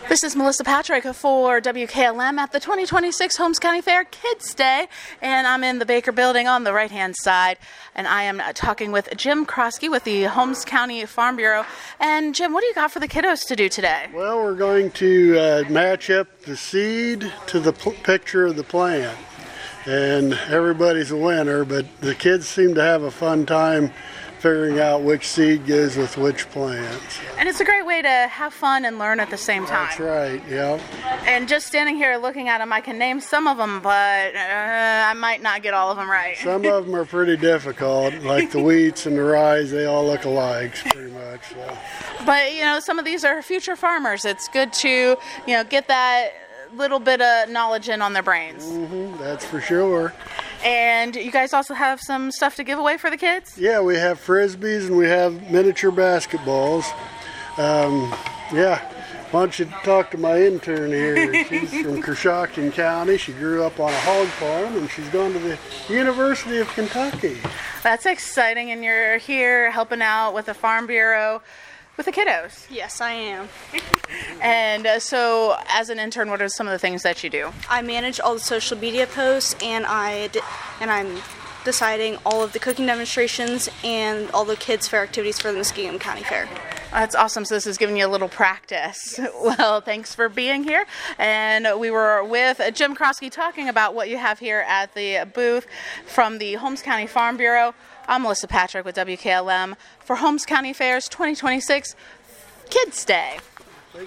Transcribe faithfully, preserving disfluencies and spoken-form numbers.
This is Melissa Patrick for W K L M at the twenty twenty-six Holmes County Fair Kids Day, and I'm in the Baker Building on the right-hand side, and I am talking with Jim Krosky with the Holmes County Farm Bureau. And Jim, what do you got for the kiddos to do today? Well, we're going to uh, match up the seed to the p- picture of the plant, and everybody's a winner, but the kids seem to have a fun time figuring out which seed goes with which plant. And it's a great way to have fun and learn at the same time. That's right, yeah. And just standing here looking at them, I can name some of them, but uh, I might not get all of them right. Some of them are pretty difficult, like the wheats and the rye, they all look alike pretty much. So. But, you know, some of these are future farmers. It's good to, you know, get that little bit of knowledge in on their brains. Mm-hmm, that's for sure. And you guys also have some stuff to give away for the kids? Yeah, we have Frisbees and we have miniature basketballs. Um, yeah, why don't you talk to my intern here? She's from Coshocton County. She grew up on a hog farm and she's gone to the University of Kentucky. That's exciting, and you're here helping out with the Farm Bureau with the kiddos. Yes, I am. And uh, so, as an intern, what are some of the things that you do? I manage all the social media posts, and I di- and I'm deciding all of the cooking demonstrations and all the kids' fair activities for the Muskingum County Fair. That's awesome. So this is giving you a little practice. Yes. Well, thanks for being here. And we were with Jim Krosky talking about what you have here at the booth from the Holmes County Farm Bureau. I'm Melissa Patrick with W K L M for Holmes County Fair's twenty twenty-six Kids Day.